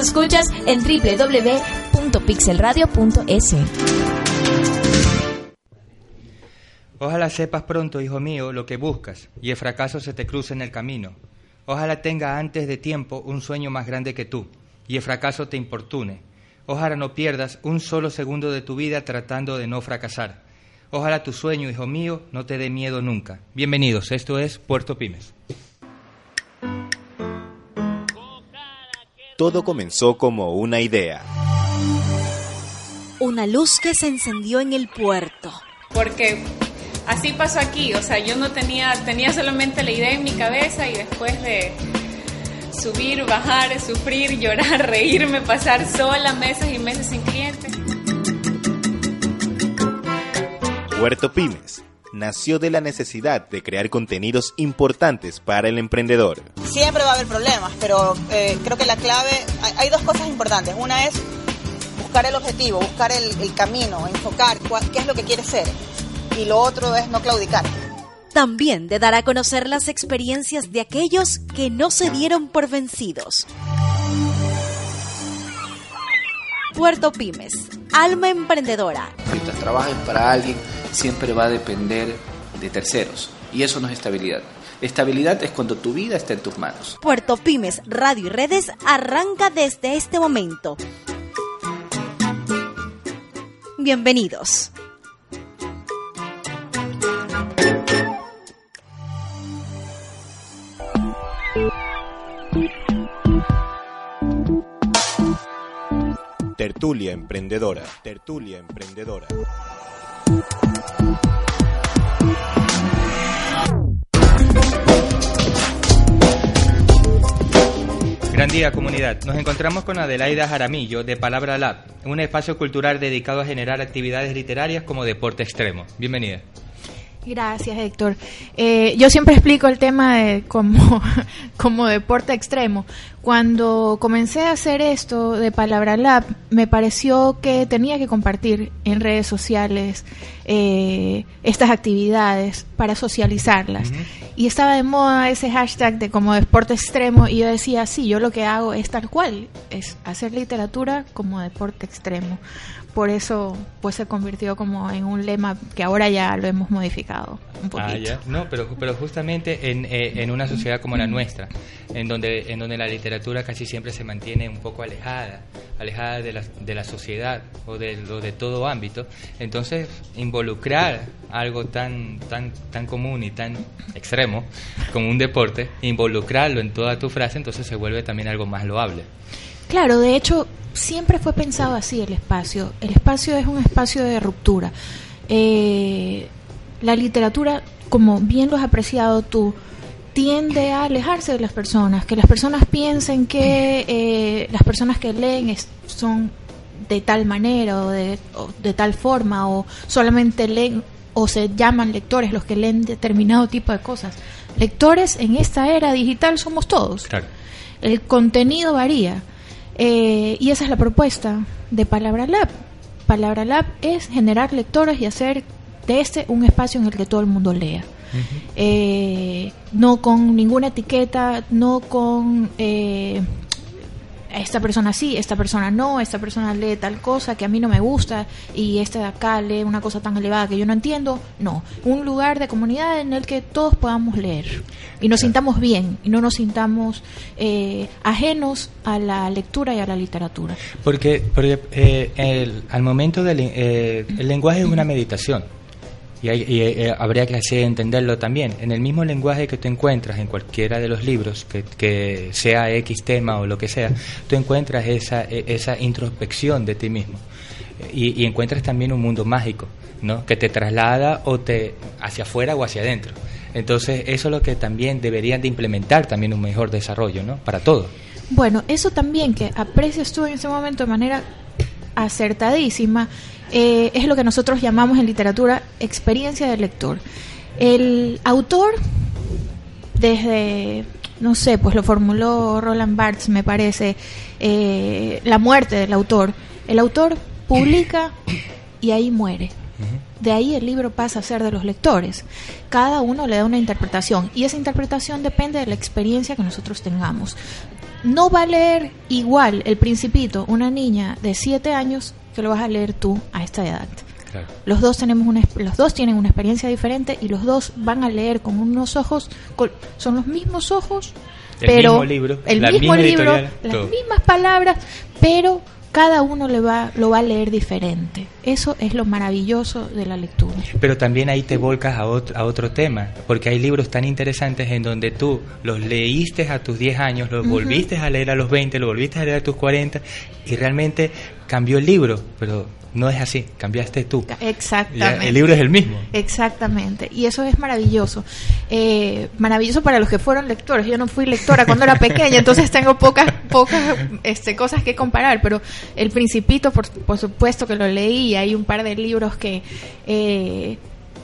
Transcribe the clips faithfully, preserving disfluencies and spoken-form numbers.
escuchas en doble u doble u doble u punto pixel radio punto es. Ojalá sepas pronto, hijo mío, lo que buscas, y el fracaso se te cruce en el camino. Ojalá tenga antes de tiempo un sueño más grande que tú, y el fracaso te importune. Ojalá no pierdas un solo segundo de tu vida tratando de no fracasar. Ojalá tu sueño, hijo mío, no te dé miedo nunca. Bienvenidos, esto es Puerto Pymes. Todo comenzó como una idea. Una luz que se encendió en el puerto. Porque así pasó aquí, o sea, yo no tenía, tenía solamente la idea en mi cabeza y después de subir, bajar, sufrir, llorar, reírme, pasar sola meses y meses sin clientes. Puerto Pymes nació de la necesidad de crear contenidos importantes para el emprendedor. Siempre va a haber problemas, pero eh, creo que la clave, hay, hay dos cosas importantes. Una es buscar el objetivo, buscar el, el camino, enfocar cuál, qué es lo que quieres ser. Y lo otro es no claudicar. También de dar a conocer las experiencias de aquellos que no se dieron por vencidos. Puerto Pymes, alma emprendedora. Mientras trabajes para alguien, siempre va a depender de terceros. Y eso no es estabilidad. Estabilidad es cuando tu vida está en tus manos. Puerto Pymes, Radio y Redes arranca desde este momento. Bienvenidos. Tertulia Emprendedora. Tertulia Emprendedora. Gran día, comunidad. Nos encontramos con Adelaida Jaramillo de Palabra Lab, un espacio cultural dedicado a generar actividades literarias como deporte extremo. Bienvenida. Gracias, Héctor. Eh, yo siempre explico el tema de como, como deporte extremo. Cuando comencé a hacer esto de Palabra Lab, me pareció que tenía que compartir en redes sociales eh, estas actividades para socializarlas. Uh-huh. Y estaba de moda ese hashtag de como deporte extremo y yo decía, sí, yo lo que hago es tal cual, es hacer literatura como deporte extremo. Por eso pues se convirtió como en un lema que ahora ya lo hemos modificado un poquito. Ah, ya. No, pero pero justamente en eh, en una sociedad como la nuestra, en donde en donde la literatura casi siempre se mantiene un poco alejada, alejada de la de la sociedad o de o de todo ámbito, entonces involucrar algo tan tan tan común y tan extremo como un deporte, involucrarlo en toda tu frase, entonces se vuelve también algo más loable. Claro, de hecho, siempre fue pensado así el espacio. El espacio es un espacio de ruptura. Eh, la literatura, como bien lo has apreciado tú, tiende a alejarse de las personas, que las personas piensen que eh, las personas que leen es, son de tal manera o de, o de tal forma, o solamente leen o se llaman lectores los que leen determinado tipo de cosas. Lectores en esta era digital somos todos. Claro. El contenido varía. Eh, y esa es la propuesta de Palabra Lab. Palabra Lab es generar lectores y hacer de este un espacio en el que todo el mundo lea. Uh-huh. Eh, no con ninguna etiqueta, no con eh, esta persona sí, esta persona no, esta persona lee tal cosa que a mí no me gusta y esta de acá lee una cosa tan elevada que yo no entiendo. No, un lugar de comunidad en el que todos podamos leer y nos sintamos bien y no nos sintamos eh, ajenos a la lectura y a la literatura. Porque, porque eh, el, al momento del eh, el lenguaje es una meditación. Y, hay, y eh, habría que así entenderlo también. En el mismo lenguaje que tú encuentras en cualquiera de los libros, que, que sea X tema o lo que sea, tú encuentras esa, esa introspección de ti mismo. Y, y encuentras también un mundo mágico, ¿no? Que te traslada o te hacia afuera o hacia adentro. Entonces, eso es lo que también deberían de implementar también un mejor desarrollo, ¿no? Para todo. Bueno, eso también que aprecias tú en ese momento de manera acertadísima. Eh, es lo que nosotros llamamos en literatura experiencia del lector. El autor, desde, no sé, pues lo formuló Roland Barthes, me parece, eh, la muerte del autor. El autor publica y ahí muere. De ahí el libro pasa a ser de los lectores. Cada uno le da una interpretación y esa interpretación depende de la experiencia que nosotros tengamos. no va a leer igual El Principito una niña de siete años que lo vas a leer tú a esta edad. Claro. Los dos tenemos una, los dos tienen una experiencia diferente y los dos van a leer con unos ojos, con, son los mismos ojos, el pero mismo libro, el la mismo misma libro, editorial, las todo. mismas palabras, pero cada uno le va, lo va a leer diferente. Eso es lo maravilloso de la lectura. Pero también ahí te volcas a otro, a otro tema, porque hay libros tan interesantes en donde tú los leíste a tus diez años, los uh-huh. volviste a leer a los veinte, los volviste a leer a tus cuarenta, y realmente cambió el libro, pero no es así, cambiaste tú. Exactamente. Ya, el libro es el mismo. Exactamente, y eso es maravilloso. Eh, maravilloso para los que fueron lectores. Yo no fui lectora cuando era pequeña, entonces tengo pocas pocas este, cosas que comparar, pero El Principito, por, por supuesto que lo leí, y hay un par de libros que... Eh,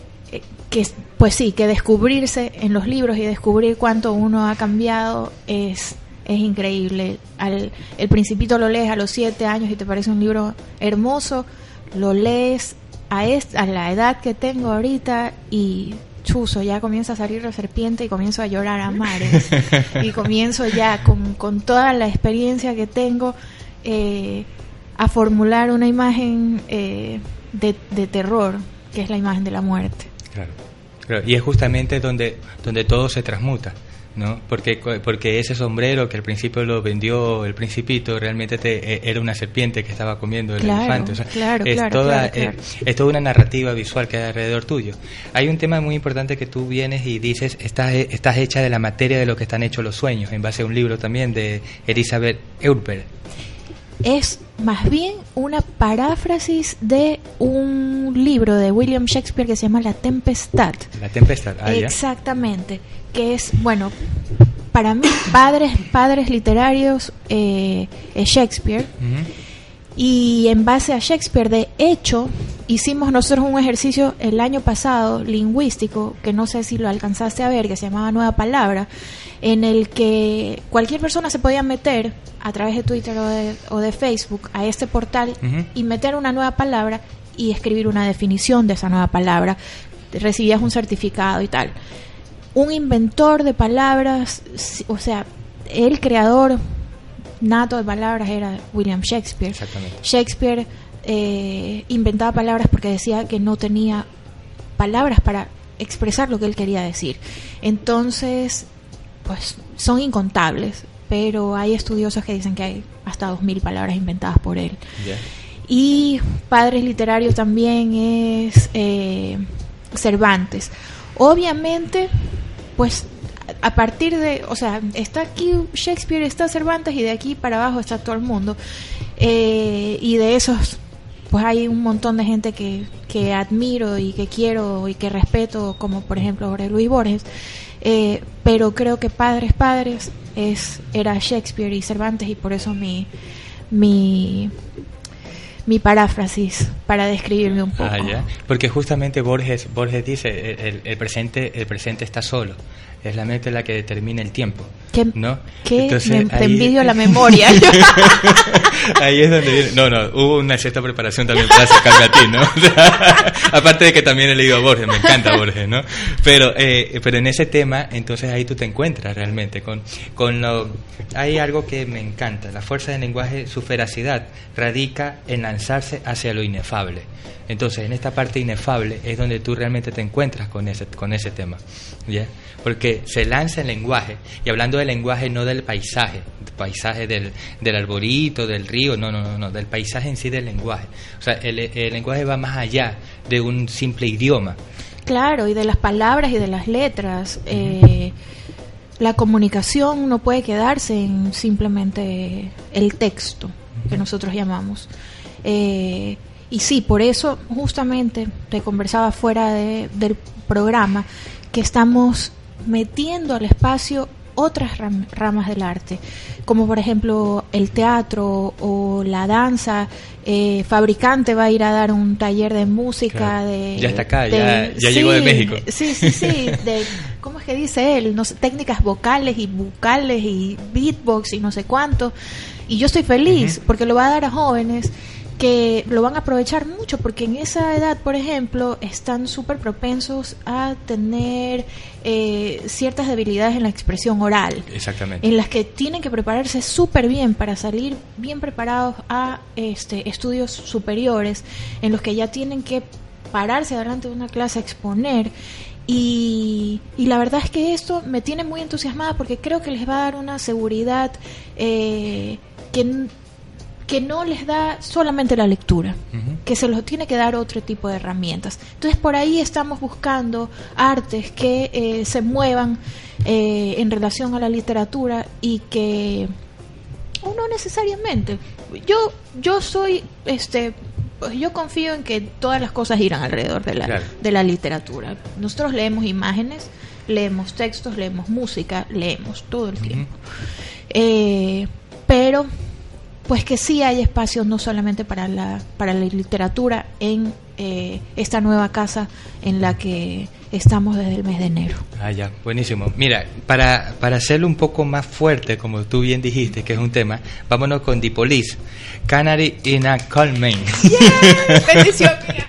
que pues sí, que descubrirse en los libros y descubrir cuánto uno ha cambiado es... es increíble. Al, El Principito lo lees a los siete años y te parece un libro hermoso, lo lees a, est- a la edad que tengo ahorita y chuzo, ya comienza a salir la serpiente y comienzo a llorar a mares y comienzo ya con, con toda la experiencia que tengo eh, a formular una imagen eh, de, de terror, que es la imagen de la muerte. Claro, claro. Y es justamente donde, donde todo se transmuta, ¿no? Porque porque ese sombrero que al principio lo vendió El Principito realmente te, era una serpiente que estaba comiendo el claro, elefante. O sea, claro, es claro, toda claro, claro. Eh, es toda una narrativa visual que hay alrededor tuyo. Hay un tema muy importante que tú vienes y dices, estás estás hecha de la materia de lo que están hechos los sueños, en base a un libro también de Elizabeth Eubert. Es más bien una paráfrasis de un libro de William Shakespeare que se llama La Tempestad. La Tempestad, ah, exactamente, ya. Que es, bueno, para mí, padres padres literarios eh, es Shakespeare. Uh-huh. Y en base a Shakespeare, de hecho, hicimos nosotros un ejercicio el año pasado, lingüístico, que no sé si lo alcanzaste a ver, que se llamaba Nueva Palabra, en el que cualquier persona se podía meter a través de Twitter o de, o de Facebook a este portal uh-huh. y meter una nueva palabra y escribir una definición de esa nueva palabra. Recibías un certificado y tal. Un inventor de palabras, o sea, el creador nato de palabras era William Shakespeare. Exactamente. Shakespeare eh, inventaba palabras porque decía que no tenía palabras para expresar lo que él quería decir. Entonces, pues son incontables, pero hay estudiosos que dicen que hay hasta dos mil palabras inventadas por él. Yeah. Y padres literarios también es eh, Cervantes. Obviamente, pues a partir de, o sea, está aquí Shakespeare, está Cervantes y de aquí para abajo está todo el mundo. Eh, y de esos, pues hay un montón de gente que, que admiro y que quiero y que respeto, como por ejemplo Jorge Luis Borges. Eh, pero creo que padres, padres es era Shakespeare y Cervantes, y por eso mi mi mi paráfrasis para describirme un poco. Ah, ya. Porque justamente Borges Borges dice el, el presente el presente está solo. Es la mente la que determina el tiempo, ¿Qué, ¿no? ¿qué? Entonces, me, te ahí, envidio la memoria. Ahí es donde viene. No, no, hubo una cierta preparación también para acercarme a ti, ¿no? O sea, aparte de que también he leído a Borges, me encanta Borges, ¿no? Pero eh, pero en ese tema, entonces ahí tú te encuentras realmente con, con lo... Hay algo que me encanta, la fuerza del lenguaje, su veracidad radica en lanzarse hacia lo inefable. Entonces, en esta parte inefable es donde tú realmente te encuentras con ese con ese tema, ¿ya? Porque se lanza el lenguaje, y hablando del lenguaje, no del paisaje, el paisaje del, del arbolito, del río, no, no, no, no, del paisaje en sí del lenguaje. O sea, el, el lenguaje va más allá de un simple idioma. Claro, y de las palabras y de las letras. Eh, la comunicación no puede quedarse en simplemente el texto, que nosotros llamamos. Eh, y sí, por eso justamente te conversaba fuera de, del programa, que estamos metiendo al espacio otras ram- ramas del arte, como por ejemplo el teatro o la danza. eh, Fabricante va a ir a dar un taller de música, claro. de ya está acá, de, ya, ya sí, llegó de México. Sí, sí, sí, de, ¿cómo es que dice él? No sé, técnicas vocales y bucales y beatbox y no sé cuánto. Y yo estoy feliz uh-huh. porque lo va a dar a jóvenes que lo van a aprovechar mucho, porque en esa edad, por ejemplo, están súper propensos a tener eh, ciertas debilidades en la expresión oral. Exactamente. En las que tienen que prepararse súper bien para salir bien preparados a este, estudios superiores, en los que ya tienen que pararse delante de una clase a exponer. Y, y la verdad es que esto me tiene muy entusiasmada, porque creo que les va a dar una seguridad eh, que que no les da solamente la lectura, uh-huh. que se los tiene que dar otro tipo de herramientas. Entonces, por ahí estamos buscando artes que eh, se muevan eh, en relación a la literatura, y que o no necesariamente. Yo yo soy este pues yo confío en que todas las cosas giran alrededor de la claro. de la literatura. Nosotros leemos imágenes, leemos textos, leemos música, leemos todo el tiempo. Uh-huh. Eh, pero pues que sí hay espacios no solamente para la para la literatura en eh, esta nueva casa en la que estamos desde el mes de enero. Ah, ya, buenísimo. Mira, para, para hacerlo un poco más fuerte, como tú bien dijiste, que es un tema, vámonos con The Police, Canary in a Coal Mine. Yeah, bendición, mira.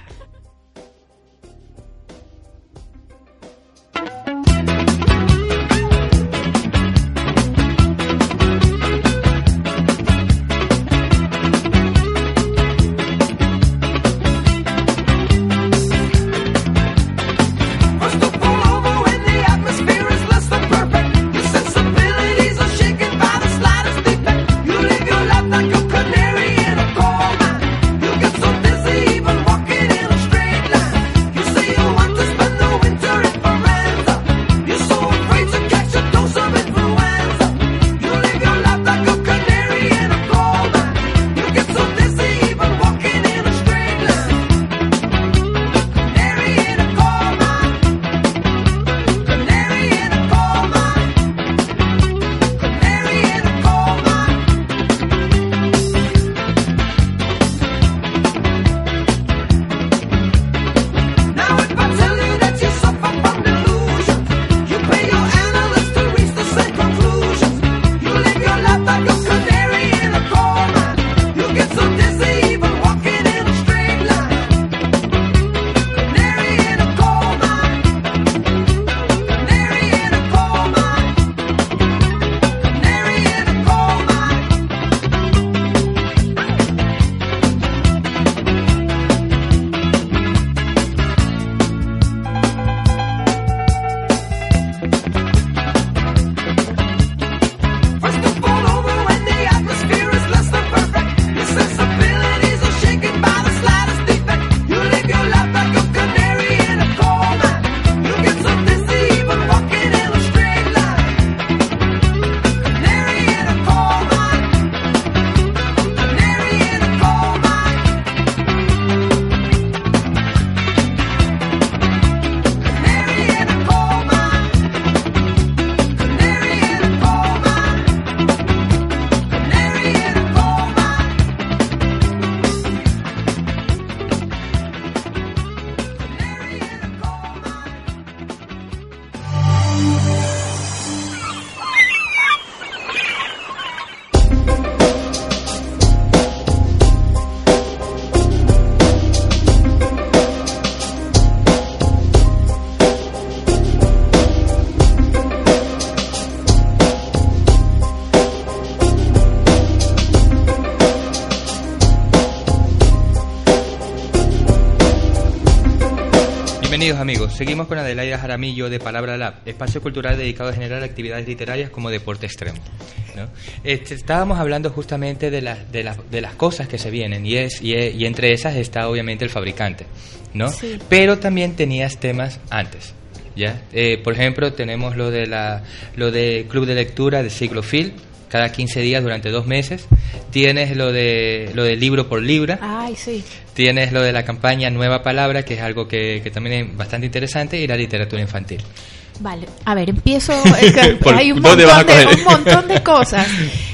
Bienvenidos amigos, seguimos con Adelaida Jaramillo de Palabra Lab, espacio cultural dedicado a generar actividades literarias como deporte extremo, ¿no? Este, estábamos hablando justamente de, la, de, la, de las cosas que se vienen y, es, y, y entre esas está obviamente el fabricante, ¿no? Sí. Pero también tenías temas antes, ¿ya? Eh, por ejemplo, tenemos lo de la lo de Club de Lectura de Siglofil, cada quince días durante dos meses. Tienes lo de lo de libro por libra. Ay, sí. Tienes lo de la campaña Nueva Palabra, que es algo que, que también es bastante interesante, y la literatura infantil. Vale, a ver, empiezo. Es que por, hay un ¿dónde montón, vas a coger? de, un montón de cosas.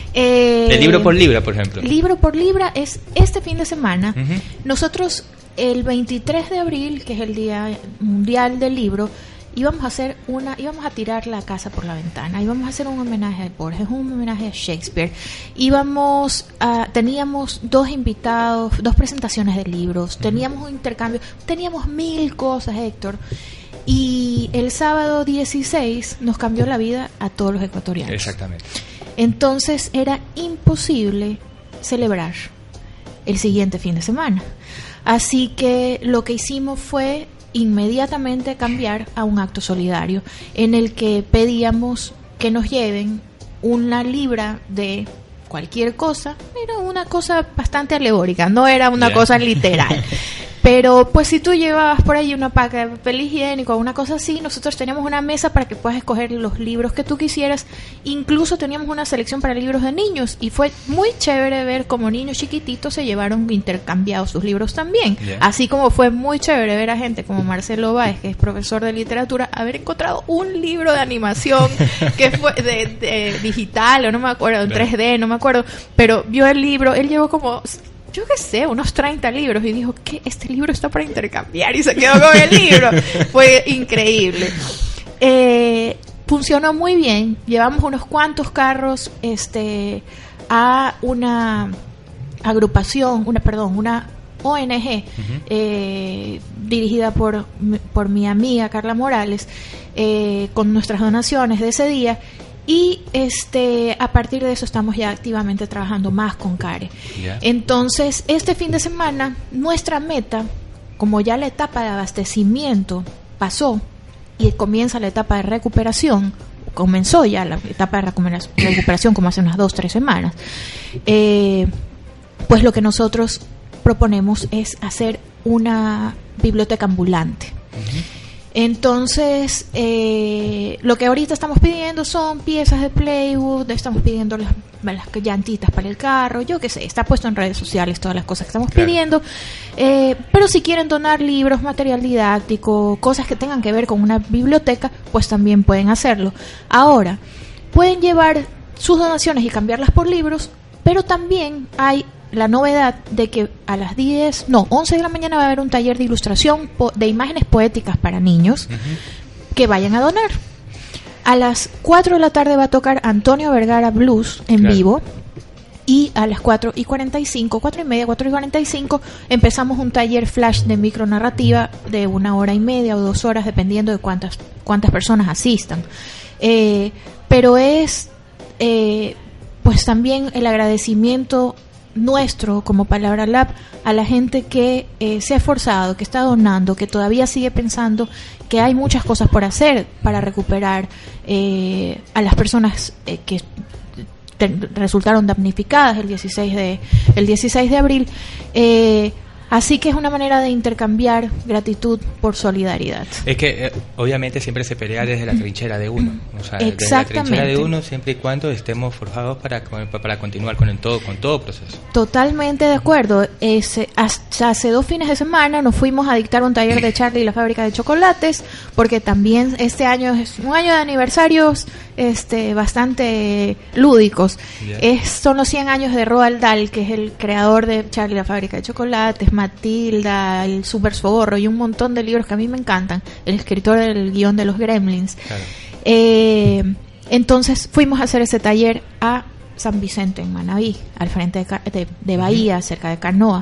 Eh, de libro por libra, por ejemplo. Libro por libra es este fin de semana. Uh-huh. Nosotros, el veintitrés de abril, que es el Día Mundial del Libro, íbamos a hacer una, íbamos a tirar la casa por la ventana, íbamos a hacer un homenaje a Borges, un homenaje a Shakespeare, íbamos a, teníamos dos invitados, dos presentaciones de libros, teníamos un intercambio, teníamos mil cosas, Héctor, y el sábado dieciséis nos cambió la vida a todos los ecuatorianos. Exactamente. Entonces era imposible celebrar el siguiente fin de semana. Así que lo que hicimos fue inmediatamente cambiar a un acto solidario en el que pedíamos que nos lleven una libra de cualquier cosa. Era una cosa bastante alegórica, no era una yeah. cosa literal. Pero pues si tú llevabas por ahí una paca de papel higiénico o una cosa así, nosotros teníamos una mesa para que puedas escoger los libros que tú quisieras. Incluso teníamos una selección para libros de niños y fue muy chévere ver cómo niños chiquititos se llevaron intercambiados sus libros también. Yeah. Así como fue muy chévere ver a gente como Marcelo Báez, que es profesor de literatura, haber encontrado un libro de animación que fue de, de digital o no me acuerdo, en tres D, no me acuerdo, pero vio el libro, él llevó como... yo qué sé, unos treinta libros y dijo que este libro está para intercambiar y se quedó con el libro. Fue increíble. Eh, funcionó muy bien. Llevamos unos cuantos carros este, a una agrupación, una perdón, una O N G uh-huh. eh, dirigida por, por mi amiga Carla Morales, eh, con nuestras donaciones de ese día. Y este a partir de eso estamos ya activamente trabajando más con CARE. Yeah. Entonces, este fin de semana, nuestra meta, como ya la etapa de abastecimiento pasó y comienza la etapa de recuperación, comenzó ya la etapa de recuperación como hace unas dos, tres semanas, eh, pues lo que nosotros proponemos es hacer una biblioteca ambulante. Uh-huh. Entonces, eh, lo que ahorita estamos pidiendo son piezas de plywood, estamos pidiendo las, las llantitas para el carro, yo qué sé, está puesto en redes sociales todas las cosas que estamos claro. pidiendo, eh, pero si quieren donar libros, material didáctico, cosas que tengan que ver con una biblioteca, pues también pueden hacerlo. Ahora, pueden llevar sus donaciones y cambiarlas por libros, pero también hay la novedad de que a las diez, no, once de la mañana va a haber un taller de ilustración po- de imágenes poéticas para niños uh-huh. que vayan a donar. A las cuatro de la tarde va a tocar Antonio Vergara Blues en claro. vivo y a las cuatro y cuarenta y cinco, cuatro y media, cuatro y cuarenta y cinco empezamos un taller flash de micronarrativa de una hora y media o dos horas dependiendo de cuántas, cuántas personas asistan. Eh, pero es eh, pues también el agradecimiento nuestro como Palabra Lab a la gente que eh, se ha esforzado, que está donando, que todavía sigue pensando que hay muchas cosas por hacer para recuperar eh, a las personas eh, que te, resultaron damnificadas el dieciséis de el dieciséis de abril. Eh, Así que es una manera de intercambiar gratitud por solidaridad. Es que eh, obviamente siempre se pelea desde la trinchera de uno, o sea, desde la trinchera de uno siempre y cuando estemos forjados para para continuar con el todo con todo proceso. Totalmente de acuerdo. Ese, hasta hace dos fines de semana nos fuimos a dictar un taller de Charlie y la fábrica de chocolates, porque también este año es un año de aniversarios este bastante lúdicos. Yeah. Es, son los cien años de Roald Dahl, que es el creador de Charlie y la fábrica de chocolates, Matilda, el Super Zorro y un montón de libros que a mí me encantan, el escritor del guión de los Gremlins. Claro. Eh, entonces fuimos a hacer ese taller a San Vicente en Manabí, al frente de, de, de Bahía, uh-huh. cerca de Canoa.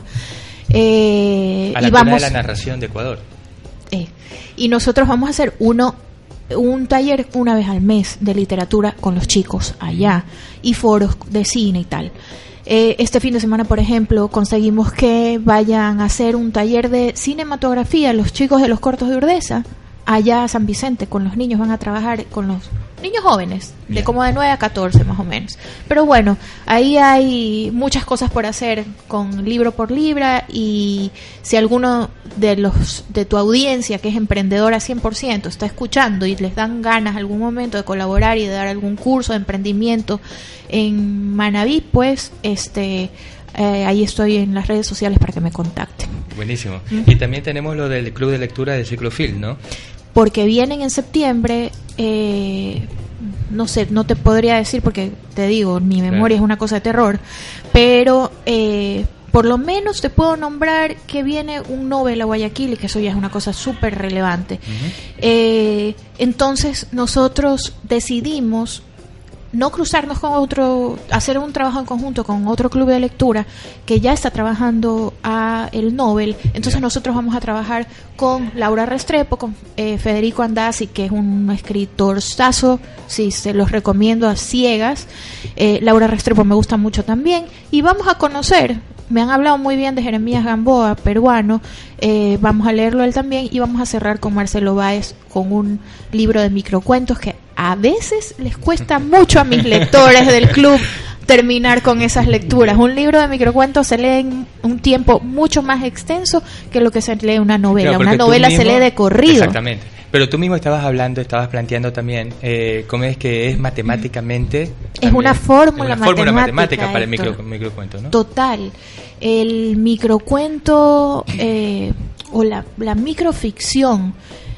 Eh, a la y vamos, de la narración de Ecuador. Eh, y nosotros vamos a hacer uno un taller una vez al mes de literatura con los chicos allá y foros de cine y tal. Eh, este fin de semana, por ejemplo, conseguimos que vayan a hacer un taller de cinematografía los chicos de los cortos de Urdesa allá a San Vicente. Con los niños van a trabajar con los niños jóvenes, de como de nueve a catorce más o menos. Pero bueno, ahí hay muchas cosas por hacer con libro por libra, y si alguno de los de tu audiencia que es emprendedora cien por ciento está escuchando y les dan ganas algún momento de colaborar y de dar algún curso de emprendimiento en Manabí, pues este eh, ahí estoy en las redes sociales para que me contacten. Buenísimo. ¿Mm? Y también tenemos lo del club de lectura de Ciclofil, ¿no? Porque vienen en septiembre, eh, no sé, no te podría decir porque te digo, mi memoria claro. es una cosa de terror, pero eh, por lo menos te puedo nombrar que viene un Nobel a Guayaquil, y que eso ya es una cosa súper relevante. Uh-huh. Eh, entonces nosotros decidimos no cruzarnos con otro, hacer un trabajo en conjunto con otro club de lectura que ya está trabajando a el Nobel. Entonces yeah. nosotros vamos a trabajar con Laura Restrepo, con eh, Federico Andazzi, que es un escritorzazo, sí, se los recomiendo a ciegas. eh, Laura Restrepo me gusta mucho también, y vamos a conocer, me han hablado muy bien de Jeremías Gamboa, peruano, eh, vamos a leerlo él también, y vamos a cerrar con Marcelo Báez con un libro de microcuentos que a veces les cuesta mucho a mis lectores del club terminar con esas lecturas. Un libro de microcuentos se lee en un tiempo mucho más extenso que lo que se lee una novela. Claro, una novela mismo, se lee de corrido. Exactamente. Pero tú mismo estabas hablando, estabas planteando también eh, cómo es que es matemáticamente... Es también, una fórmula, una fórmula matemática, matemática para el micro, microcuento, ¿no? Total. El microcuento eh, o la, la microficción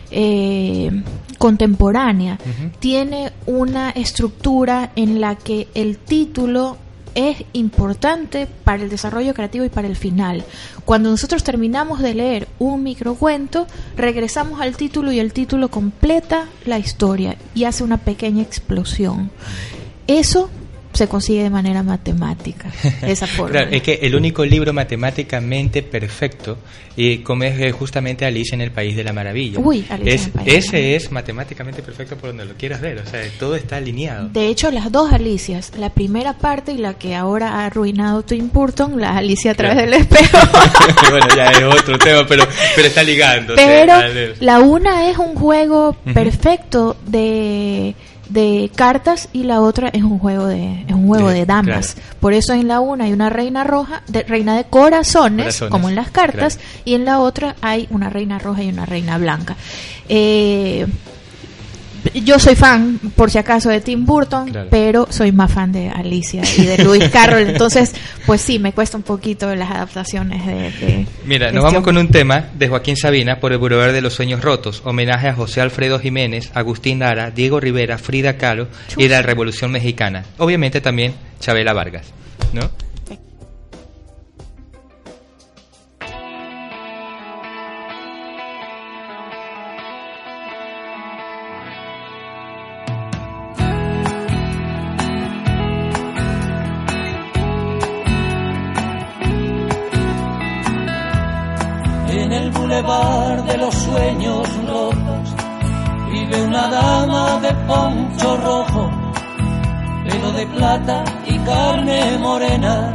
eh, contemporánea uh-huh. tiene una estructura en la que el título es importante para el desarrollo creativo y para el final. Cuando nosotros terminamos de leer un microcuento, regresamos al título y el título completa la historia y hace una pequeña explosión. Eso se consigue de manera matemática, esa forma. Claro, es que el único libro matemáticamente perfecto, y como es justamente Alicia en el País de la Maravilla. Uy, Alicia es, en el País ese es matemáticamente perfecto por donde lo quieras ver, o sea, todo está alineado. De hecho, las dos Alicias, la primera parte y la que ahora ha arruinado Tim Burton, la Alicia a través claro. del espejo. Bueno, ya es otro tema, pero, pero está ligando. Pero o sea, la una es un juego uh-huh. perfecto de... de cartas, y la otra es un juego de es un juego sí, de damas. Claro. Por eso en la una hay una reina roja, de, reina de corazones, corazones, como en las cartas, claro. y en la otra hay una reina roja y una reina blanca. Eh, yo soy fan, por si acaso, de Tim Burton, claro. pero soy más fan de Alicia y de Lewis Carroll, entonces pues sí, me cuesta un poquito las adaptaciones de... de Mira, nos vamos con un tema de Joaquín Sabina, Por el Boulevard de los Sueños Rotos, homenaje a José Alfredo Jiménez, Agustín Lara, Diego Rivera, Frida Kahlo Chus. y la Revolución Mexicana. Obviamente también Chabela Vargas, ¿no? En el bulevar de los sueños rotos vive una dama de poncho rojo, pelo de plata y carne morena,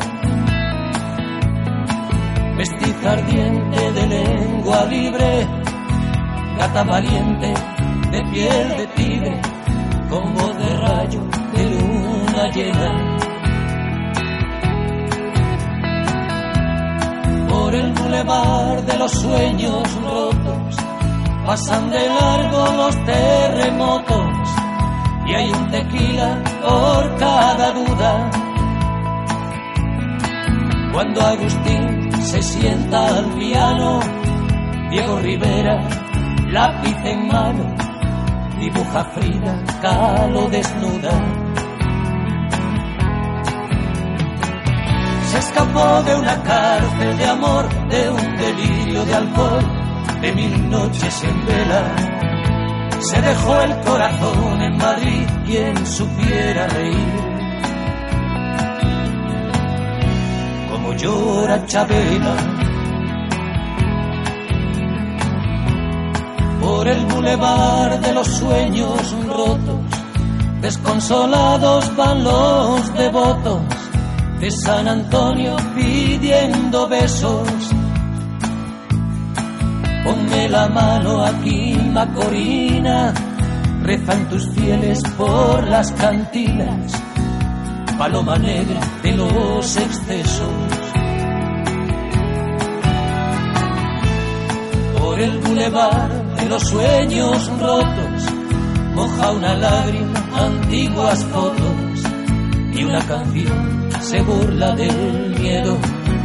mestiza ardiente de lengua libre, gata valiente de piel de tigre, con voz de rayo de luna llena. Por el bulevar de los sueños rotos pasan de largo los terremotos, y hay un tequila por cada duda. Cuando Agustín se sienta al piano, Diego Rivera, lápiz en mano, dibuja Frida Kahlo desnuda. Se escapó de una cárcel de amor, de un delirio de alcohol, de mil noches en vela. Se dejó el corazón en Madrid, quien supiera reír. Como llora Chabela. Por el bulevar de los sueños rotos, desconsolados van los devotos de San Antonio pidiendo besos. Ponme la mano aquí, Macorina, rezan tus fieles por las cantinas, paloma negra de los excesos. Por el bulevar de los sueños rotos moja una lágrima antiguas fotos, y una canción se burla del miedo.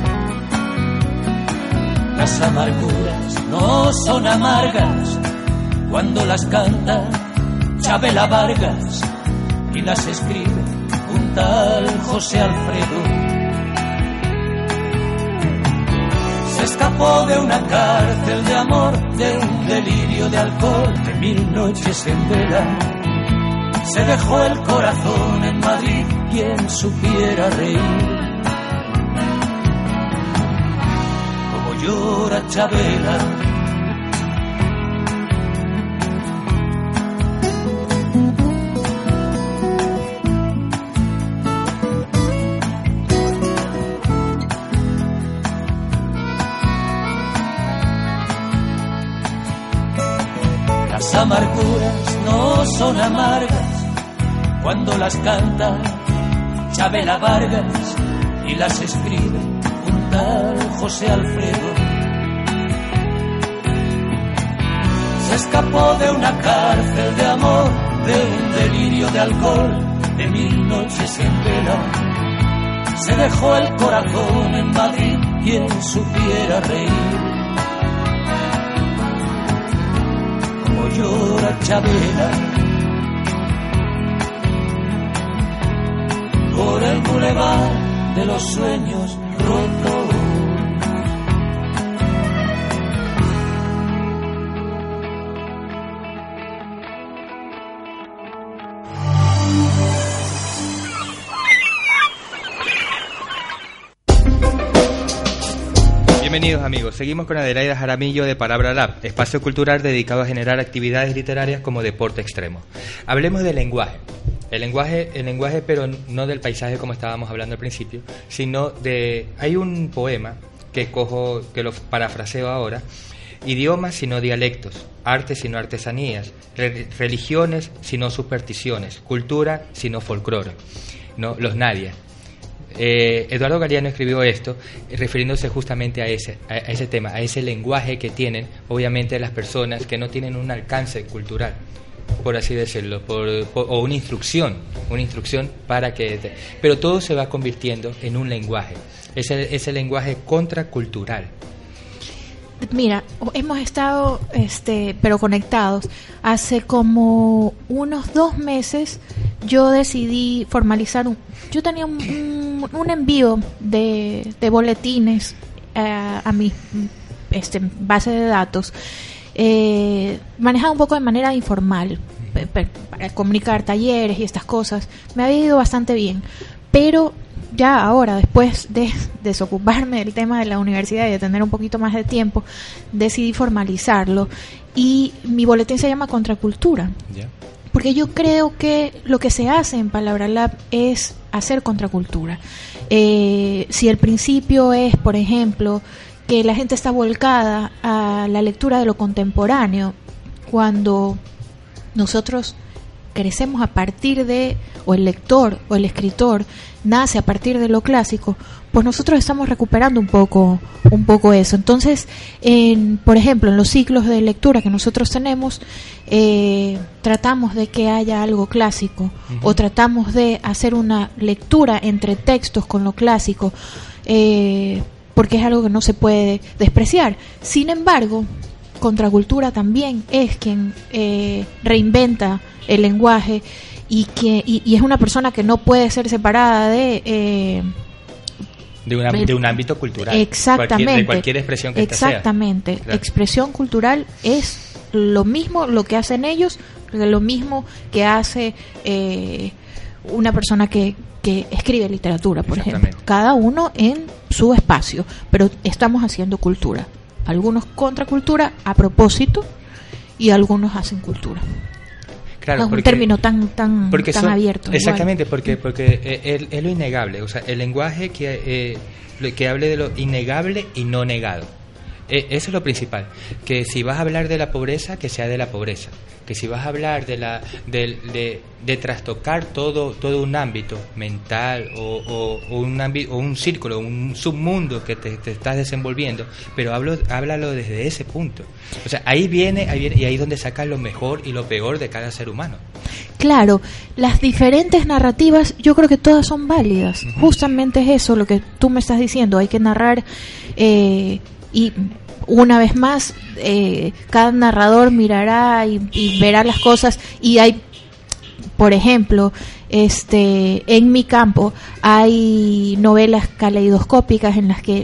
Las amarguras no son amargas cuando las canta Chabela Vargas, y las escribe un tal José Alfredo. escapó de una cárcel de amor, de un delirio de alcohol, de mil noches en vela. Se dejó el corazón en Madrid, quien supiera reír. Como llora Chabela. Las amarguras no son amargas cuando las canta Chabela Vargas y las escribe un tal José Alfredo. Se escapó de una cárcel de amor, de un delirio de alcohol, de mil noches en vela. Se dejó el corazón en Madrid, quien supiera reír. Como llora Chabela por el bulevar de los sueños rotos. Bienvenidos amigos, seguimos con Adelaida Jaramillo de Palabra Lab, espacio cultural dedicado a generar actividades literarias como deporte extremo. Hablemos del lenguaje. El lenguaje, el lenguaje, pero no del paisaje como estábamos hablando al principio, sino de... Hay un poema que cojo, que lo parafraseo ahora: idiomas sino dialectos, artes sino artesanías, re- religiones sino supersticiones, cultura sino folclore, ¿no? Los Nadia. Eh, Eduardo Galeano escribió esto refiriéndose justamente a ese, a, a ese tema, a ese lenguaje que tienen, obviamente, las personas que no tienen un alcance cultural, por así decirlo, por, por, o una instrucción, una instrucción para que... Te, pero todo se va convirtiendo en un lenguaje, ese, ese lenguaje contracultural. Mira, hemos estado, este, pero conectados. Hace como unos dos meses yo decidí formalizar un... Yo tenía un, un, un envío de, de boletines eh, a mi este, base de datos, eh, manejado un poco de manera informal, para comunicar talleres y estas cosas. Me había ido bastante bien, pero ya ahora, después de desocuparme del tema de la universidad y de tener un poquito más de tiempo, decidí formalizarlo, y mi boletín se llama Contracultura. Yeah. Porque yo creo que lo que se hace en Palabra Lab es hacer contracultura. Eh, si el principio es, por ejemplo, que la gente está volcada a la lectura de lo contemporáneo, cuando nosotros crecemos a partir de, o el lector o el escritor nace a partir de lo clásico, pues nosotros estamos recuperando un poco un poco eso. Entonces, en, por ejemplo, en los ciclos de lectura que nosotros tenemos, eh, tratamos de que haya algo clásico, uh-huh. o tratamos de hacer una lectura entre textos con lo clásico, eh, porque es algo que no se puede despreciar. Sin embargo, Contracultura también es quien eh, reinventa el lenguaje, y que y, y es una persona que no puede ser separada de eh, de, una, de un ámbito cultural, exactamente, cualquier, de cualquier expresión que exactamente esta sea. Claro. Expresión cultural es lo mismo lo que hacen ellos, lo mismo que hace eh, una persona que que escribe literatura, por ejemplo, cada uno en su espacio, pero estamos haciendo cultura. Algunos contracultura a propósito y algunos hacen cultura. Claro, no es porque, un término tan tan tan son, abierto. Exactamente, igual. porque porque es, es lo innegable, o sea, el lenguaje que eh, que hable de lo innegable y no negado. Eh, eso es lo principal, que si vas a hablar de la pobreza, que sea de la pobreza, que si vas a hablar de la de, de, de trastocar todo todo un ámbito mental o, o, o un ámbito, o un círculo, un submundo que te, te estás desenvolviendo, pero hablo, háblalo desde ese punto. O sea, ahí viene, ahí viene y ahí es donde sacas lo mejor y lo peor de cada ser humano. Claro, las diferentes narrativas yo creo que todas son válidas. Uh-huh. Justamente es eso lo que tú me estás diciendo, hay que narrar eh, y una vez más eh, cada narrador mirará y, y verá las cosas, y hay, por ejemplo, este en mi campo hay novelas caleidoscópicas en las que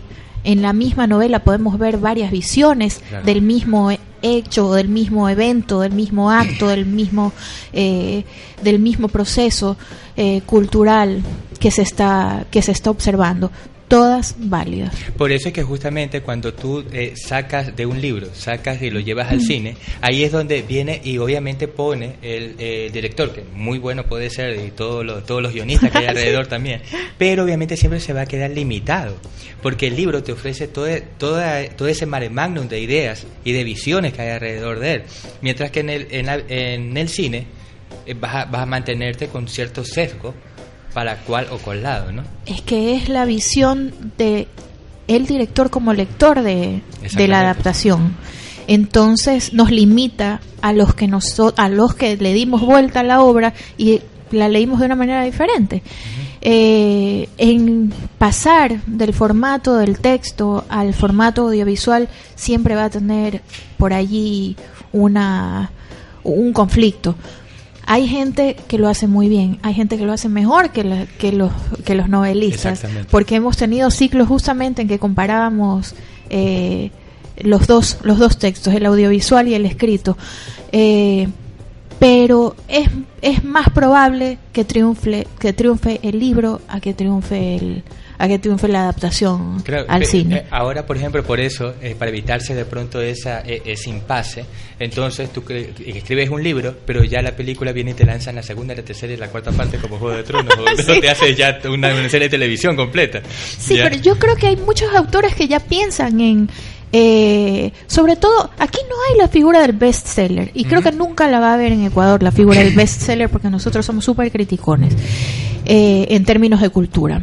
en la misma novela podemos ver varias visiones claro. del mismo hecho, del mismo evento, del mismo acto, del mismo eh, del mismo proceso eh, cultural que se está que se está observando. Todas válidas. Por eso es que justamente cuando tú eh, sacas de un libro, sacas y lo llevas al cine, ahí es donde viene y obviamente pone el, eh, el director, que muy bueno puede ser, y todos los, todos los guionistas que hay alrededor también, pero obviamente siempre se va a quedar limitado, porque el libro te ofrece todo, toda, todo ese mare magnum de ideas y de visiones que hay alrededor de él, mientras que en el, en la, en el cine eh, vas, a, vas a mantenerte con cierto sesgo para cual o cual lado, ¿no? Es que es la visión de el director como lector de, de la adaptación. Entonces nos limita a los que nos, a los que le dimos vuelta a la obra y la leímos de una manera diferente. Uh-huh. Eh, en pasar del formato del texto al formato audiovisual siempre va a tener por allí una un conflicto. Hay gente que lo hace muy bien, hay gente que lo hace mejor que, la, que, los, que los novelistas, porque hemos tenido ciclos justamente en que comparábamos eh, los dos los dos textos, el audiovisual y el escrito, eh, pero es es más probable que triunfe que triunfe el libro a que triunfe el a que triunfe la adaptación claro, al eh, cine. Eh, ahora, por ejemplo, por eso, eh, para evitarse de pronto esa eh, ese impasse, entonces tú que, escribes un libro, pero ya la película viene y te lanzan la segunda, la tercera y la cuarta parte como Juego de Tronos, o sí. te haces ya una, una serie de televisión completa. Sí, ¿ya? Pero yo creo que hay muchos autores que ya piensan en... Eh, sobre todo, aquí no hay la figura del bestseller, y uh-huh. creo que nunca la va a haber en Ecuador, la figura del bestseller, porque nosotros somos súper criticones eh, en términos de cultura.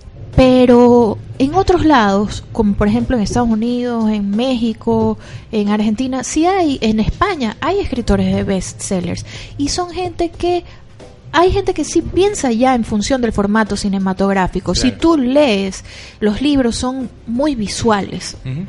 Pero en otros lados, como por ejemplo en Estados Unidos, en México, en Argentina, sí hay, en España hay escritores de bestsellers, y son gente que hay gente que sí piensa ya en función del formato cinematográfico. Claro. Si tú lees, los libros son muy visuales. Uh-huh.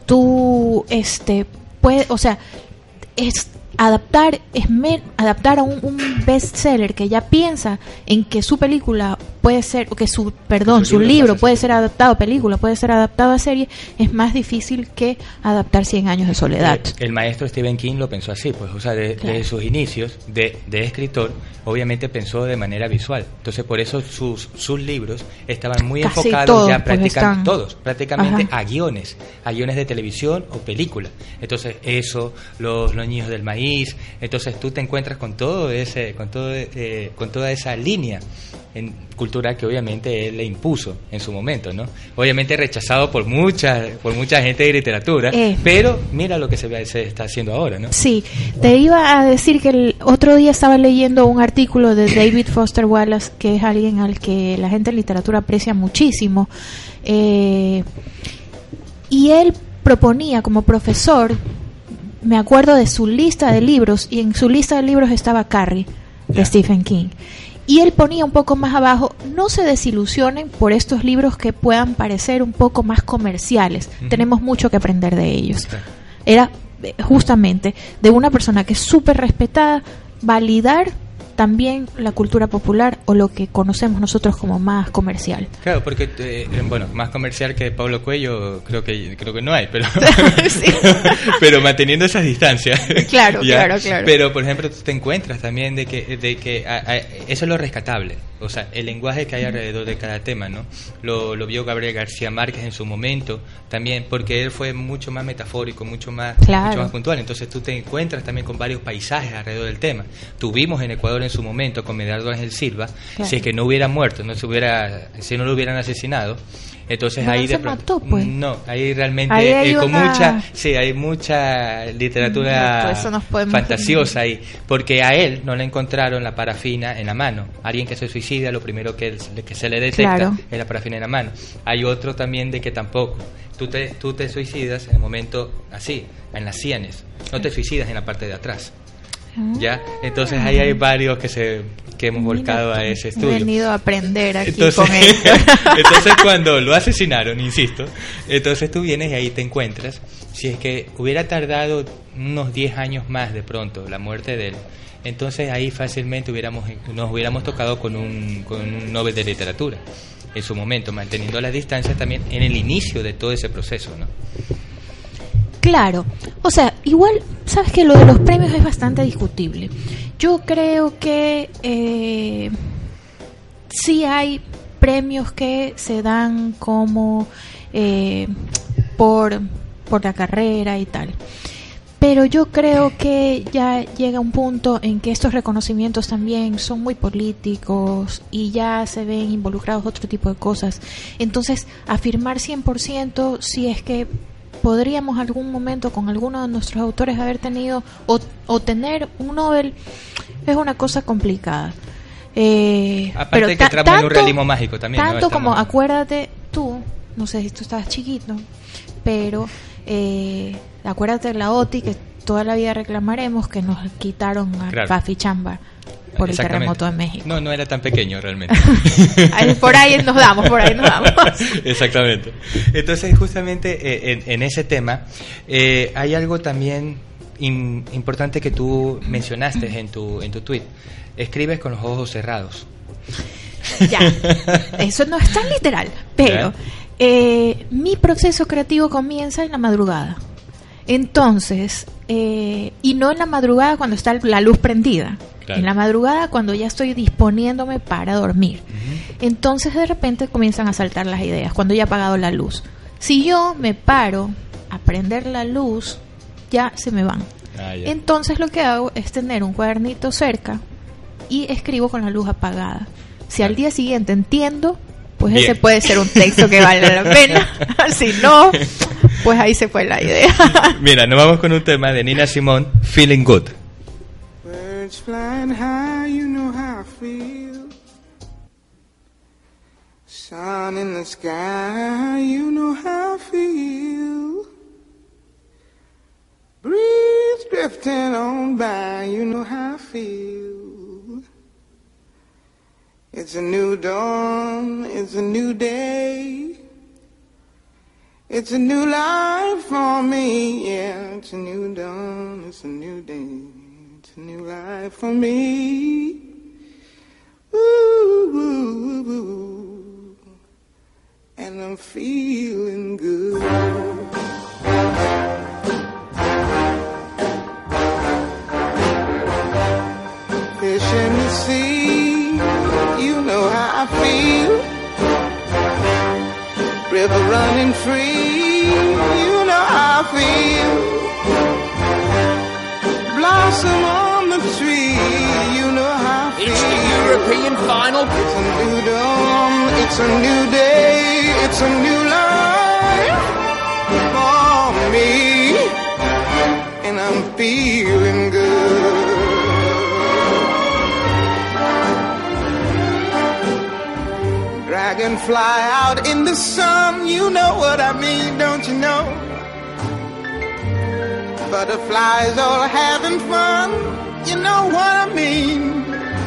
Tú este puedes, o sea, es adaptar es me, adaptar a un, un bestseller que ya piensa en que su película puede ser, o que su, perdón, su, su libro, libro puede ser adaptado a película, puede ser adaptado a serie, es más difícil que adaptar Cien años de soledad. El, el maestro Stephen King lo pensó así, pues, o sea, de, claro. desde sus inicios de, de escritor, obviamente pensó de manera visual. Entonces, por eso sus sus libros estaban muy Casi enfocados todos, ya prácticamente todos, prácticamente Ajá. a guiones, a guiones de televisión o película. Entonces, eso, los, los niños del maíz, entonces tú te encuentras con todo ese, con todo, eh, con toda esa línea en cultural que obviamente él le impuso en su momento, ¿no? Obviamente rechazado por mucha por mucha gente de literatura, eh. pero mira lo que se, se está haciendo ahora, ¿no? Sí, te iba a decir que el otro día estaba leyendo un artículo de David Foster Wallace, que es alguien al que la gente en literatura aprecia muchísimo, eh, y él proponía como profesor, me acuerdo de su lista de libros, y en su lista de libros estaba Carrie, de yeah. Stephen King. Y él ponía un poco más abajo, no se desilusionen por estos libros que puedan parecer un poco más comerciales. Uh-huh. Tenemos mucho que aprender de ellos. Okay. Era justamente de una persona que es súper respetada, validar también la cultura popular, o lo que conocemos nosotros como más comercial. Claro, porque eh, bueno, más comercial que Pablo Cuello creo que creo que no hay, pero sí. pero manteniendo esas distancias. Claro, claro, claro. Pero por ejemplo, tú te encuentras también de que de que a, a, eso es lo rescatable, o sea, el lenguaje que hay alrededor de cada tema, ¿no? Lo lo vio Gabriel García Márquez en su momento también, porque él fue mucho más metafórico, mucho más claro. mucho más puntual. Entonces tú te encuentras también con varios paisajes alrededor del tema. Tuvimos en Ecuador en su momento con Medardo Ángel Silva, claro. si es que no hubiera muerto, no se hubiera, si no lo hubieran asesinado, entonces no ahí se de pronto, mató, pues. no, ahí realmente ahí hay eh, con una... mucha, sí, hay mucha literatura no, pues fantasiosa ahí, porque a él no le encontraron la parafina en la mano. Alguien que se suicida, lo primero que, él, que se le detecta claro. es la parafina en la mano. Hay otro también de que tampoco. Tú te, tú te suicidas en el momento así, en las sienes, no te suicidas en la parte de atrás. Ya, entonces ahí hay varios que se que hemos volcado a ese estudio. He venido a aprender aquí entonces, con esto. Entonces cuando lo asesinaron, insisto, entonces tú vienes y ahí te encuentras, si es que hubiera tardado unos diez años más de pronto la muerte de él, entonces ahí fácilmente hubiéramos nos hubiéramos tocado con un con un Nobel de literatura. en su momento, manteniendo la distancia también en el inicio de todo ese proceso, ¿no? Claro, o sea, igual, sabes que lo de los premios es bastante discutible. Yo creo que eh, sí hay premios que se dan como eh, por, por la carrera y tal. Pero yo creo que ya llega un punto en que estos reconocimientos también son muy políticos y ya se ven involucrados otro tipo de cosas. Entonces, afirmar cien por ciento si es que podríamos algún momento con alguno de nuestros autores haber tenido o, o tener un Nobel es una cosa complicada. Eh, Aparte pero que ta- entramos tanto, en un realismo mágico también, tanto ¿no? Estamos... como acuérdate tú, no sé si tú estabas chiquito, pero eh, acuérdate de la O T I que toda la vida reclamaremos que nos quitaron a Claro. Fafi Chamba por el terremoto de México. No, no era tan pequeño realmente. Por ahí nos damos, por ahí nos damos. Exactamente. Entonces, justamente eh, en, en ese tema, eh, hay algo también in, importante que tú mencionaste en tu, en tu tweet. Escribes con los ojos cerrados. Ya, eso no es tan literal, pero eh, mi proceso creativo comienza en la madrugada. Entonces, eh, y no en la madrugada cuando está la luz prendida, claro. En la madrugada cuando ya estoy disponiéndome para dormir. Uh-huh. Entonces de repente comienzan a saltar las ideas, cuando ya ha apagado la luz. Si yo me paro a prender la luz, ya se me van. Ah, yeah. Entonces lo que hago es tener un cuadernito cerca y escribo con la luz apagada. Si claro. Al día siguiente entiendo, pues Bien. Ese puede ser un texto que vale la pena. Si no, pues ahí se fue la idea. Mira, nos vamos con un tema de Nina Simone, Feeling Good. Birds flying high, you know how I feel. Sun in the sky, you know how I feel. Breeze drifting on by, you know how I feel. It's a new dawn, it's a new day. It's a new life for me, yeah. It's a new dawn, it's a new day. It's a new life for me. Ooh, ooh, ooh. And I'm feeling good. Fish in the sea, you know how I feel. River running free, you know how I feel. Blossom on the tree, you know how I feel. It's the European final. It's a new dawn, it's a new day, it's a new life for me. And I'm feeling good. Dragonfly out in the sun, you know what I mean, don't you know? Butterflies all having fun, you know what I mean.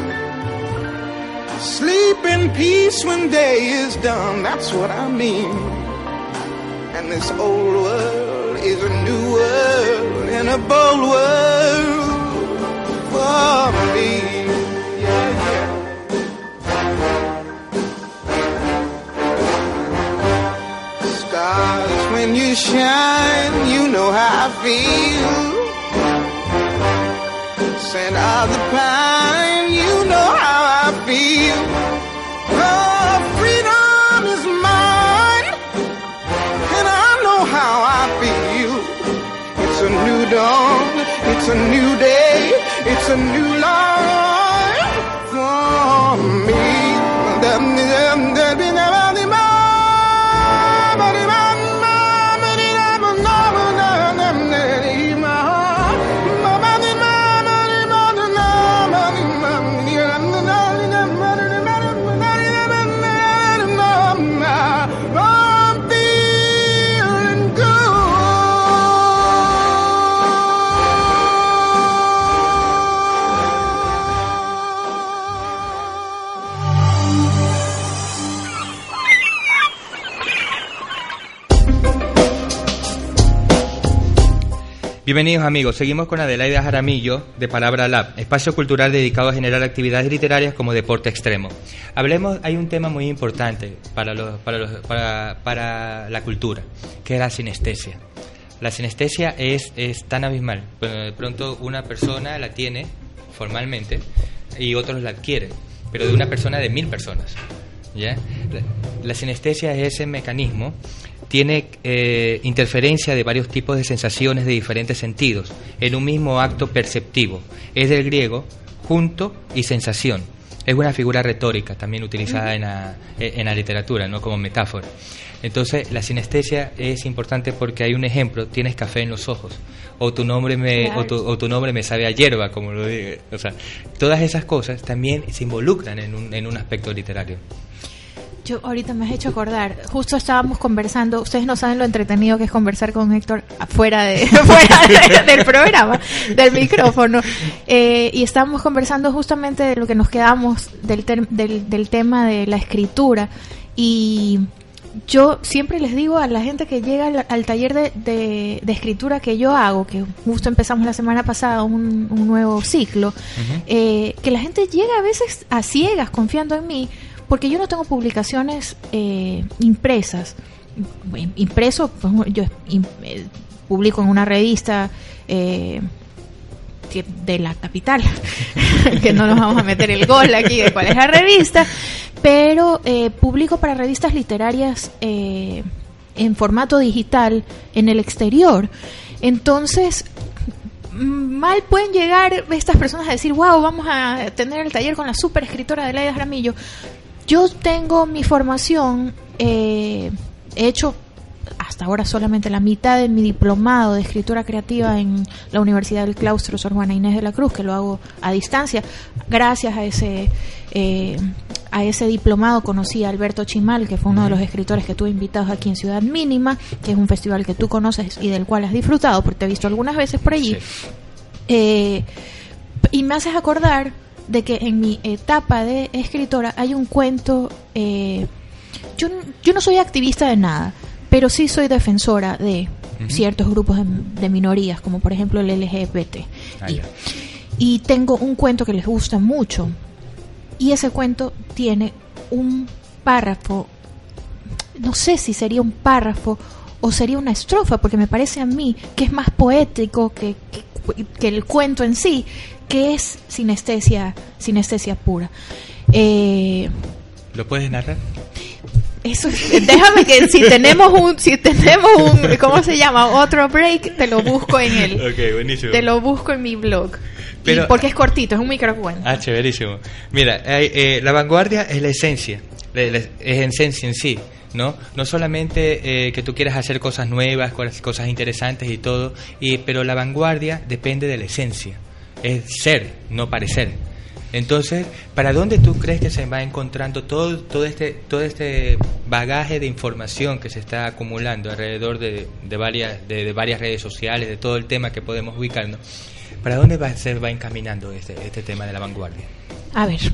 Sleep in peace when day is done, that's what I mean. And this old world is a new world and a bold world for me. Yeah, yeah. Stars, when you shine, you know how I feel. Scent of the pine, you know how I feel. Oh, freedom is mine, and I know how I feel. It's a new dawn, it's a new day, it's a new life for me. Bienvenidos amigos, seguimos con Adelaida Jaramillo de Palabra Lab, espacio cultural dedicado a generar actividades literarias como deporte extremo. Hablemos, hay un tema muy importante para, los, para, los, para, para la cultura, que es la sinestesia. La sinestesia es, es tan abismal, bueno, de pronto una persona la tiene formalmente y otros la adquieren, pero de una persona de mil personas, ¿ya? La, la sinestesia es ese mecanismo. Tiene eh, interferencia de varios tipos de sensaciones de diferentes sentidos en un mismo acto perceptivo. Es del griego junto y sensación. Es una figura retórica también utilizada en la, en la literatura, ¿no? Como metáfora. Entonces la sinestesia es importante porque hay un ejemplo: tienes café en los ojos, o tu nombre me, claro. o, tu, o tu nombre me sabe a hierba, como lo digo. O sea, todas esas cosas también se involucran en un, en un aspecto literario. Yo ahorita me has hecho acordar, justo estábamos conversando, ustedes no saben lo entretenido que es conversar con Héctor afuera, de, fuera de, del programa, del micrófono, eh, y estábamos conversando justamente de lo que nos quedamos del, ter, del, del tema de la escritura, y yo siempre les digo a la gente que llega al, al taller de, de, de escritura que yo hago, que justo empezamos la semana pasada un, un nuevo ciclo, uh-huh. eh, que la gente llega a veces a ciegas confiando en mí, porque yo no tengo publicaciones eh, impresas. Impreso, pues, yo im, eh, publico en una revista eh, que, de la capital, que no nos vamos a meter el gol aquí de cuál es la revista, pero eh, publico para revistas literarias eh, en formato digital en el exterior. Entonces, mal pueden llegar estas personas a decir, wow, vamos a tener el taller con la super escritora Adelaida Jaramillo. Yo tengo mi formación, eh, he hecho hasta ahora solamente la mitad de mi diplomado de escritura creativa en la Universidad del Claustro Sor Juana Inés de la Cruz, que lo hago a distancia. Gracias a ese eh, a ese diplomado conocí a Alberto Chimal, que fue uno de los escritores que tuve invitados aquí en Ciudad Mínima, que es un festival que tú conoces y del cual has disfrutado, porque te he visto algunas veces por allí. Sí. Eh, y me haces acordar de que en mi etapa de escritora hay un cuento, eh, yo, yo no soy activista de nada, pero sí soy defensora de uh-huh. ciertos grupos de, de minorías, como por ejemplo el L G B T. Ah, y, y tengo un cuento que les gusta mucho, y ese cuento tiene un párrafo, no sé si sería un párrafo o sería una estrofa, porque me parece a mí que es más poético que, que, que el cuento en sí, que es sinestesia, sinestesia pura. Eh, ¿Lo puedes narrar? Eso, déjame que si tenemos un, si tenemos un, ¿cómo se llama? Otro break, te lo busco en el, okay, buenísimo. Te lo busco en mi blog. Pero, y porque es cortito, es un microcuento. Ah, chéverísimo. Mira, eh, eh, la vanguardia es la esencia, la, la, es esencia en sí. ¿No? No solamente eh, que tú quieras hacer cosas nuevas, cosas interesantes y todo, y, pero la vanguardia depende de la esencia, es ser, no parecer. Entonces, ¿para dónde tú crees que se va encontrando todo, todo este todo este bagaje de información que se está acumulando alrededor de, de varias de, de varias redes sociales, de todo el tema que podemos ubicarnos? ¿Para dónde va, se va encaminando este, este tema de la vanguardia? A ver,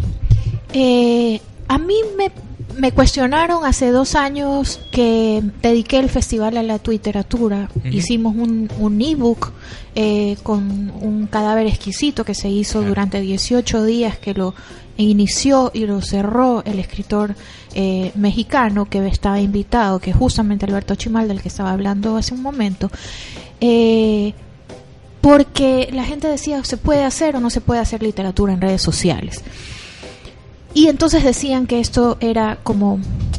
eh, a mí me Me cuestionaron hace dos años que dediqué el festival a la twitteratura. Uh-huh. Hicimos un, un ebook eh, con un cadáver exquisito que se hizo uh-huh. durante dieciocho días, que lo inició y lo cerró el escritor eh, mexicano que estaba invitado, que es justamente Alberto Chimal, del que estaba hablando hace un momento. Eh, porque la gente decía, ¿se puede hacer o no se puede hacer literatura en redes sociales? Y entonces decían que esto era como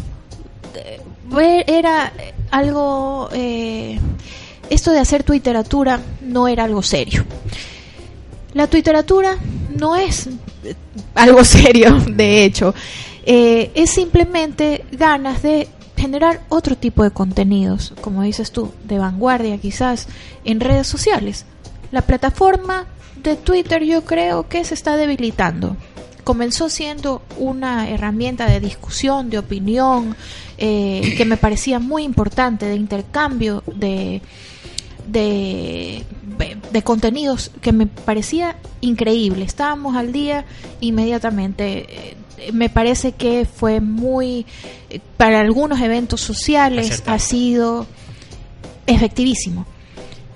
era algo eh, esto de hacer twitteratura no era algo serio. La twitteratura no es algo serio, de hecho, eh, es simplemente ganas de generar otro tipo de contenidos, como dices tú, de vanguardia quizás, en redes sociales. La plataforma de Twitter yo creo que se está debilitando. Comenzó siendo una herramienta de discusión, de opinión, eh, que me parecía muy importante, de intercambio de, de, de contenidos, que me parecía increíble. Estábamos al día inmediatamente. Eh, me parece que fue muy, eh, para algunos eventos sociales, acertado. Ha sido efectivísimo.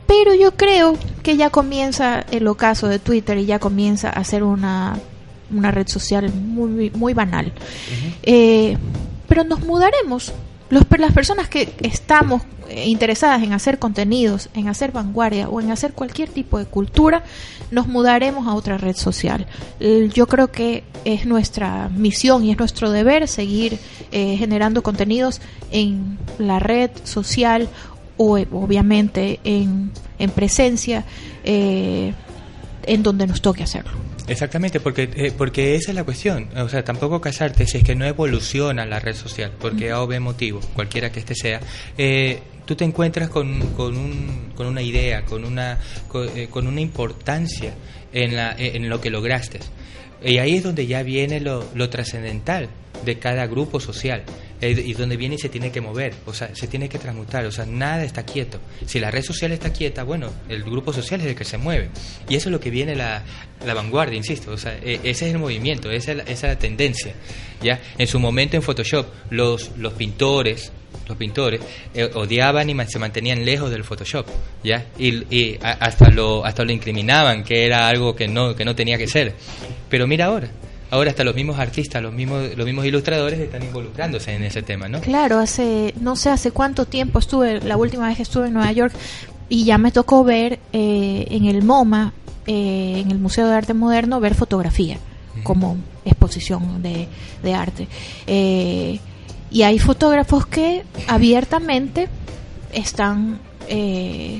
Pero yo creo que ya comienza el ocaso de Twitter y ya comienza a ser una, una red social muy, muy banal. Uh-huh. Eh, pero nos mudaremos. Los, las personas que estamos interesadas en hacer contenidos, en hacer vanguardia o en hacer cualquier tipo de cultura, nos mudaremos a otra red social. Yo creo que es nuestra misión y es nuestro deber seguir eh, generando contenidos en la red social o obviamente en, en presencia eh, en donde nos toque hacerlo. Exactamente, porque eh, porque esa es la cuestión. O sea, tampoco casarte si es que no evoluciona la red social, porque a o be motivo, cualquiera que este sea, eh, tú te encuentras con, con, un, con una idea, con una, con, eh, con una importancia en, la, en lo que lograste. Y ahí es donde ya viene lo, lo trascendental de cada grupo social, eh, y donde viene y se tiene que mover, o sea, se tiene que transmutar, o sea, nada está quieto. Si la red social está quieta, bueno, el grupo social es el que se mueve, y eso es lo que viene la, la vanguardia, insisto, o sea, eh, ese es el movimiento, esa es la, esa es la tendencia, ¿ya? En su momento en Photoshop, los, los pintores los pintores eh, odiaban y se mantenían lejos del Photoshop, ¿ya? Y, y a, hasta lo hasta lo incriminaban, que era algo que no que no tenía que ser. Pero mira ahora, ahora hasta los mismos artistas, los mismos los mismos ilustradores están involucrándose en ese tema, ¿no? Claro, hace no sé hace cuánto tiempo estuve, la última vez que estuve en Nueva York, y ya me tocó ver eh, en el MoMA, eh, en el Museo de Arte Moderno, ver fotografía uh-huh. como exposición de, de arte. Eh, Y hay fotógrafos que abiertamente están eh,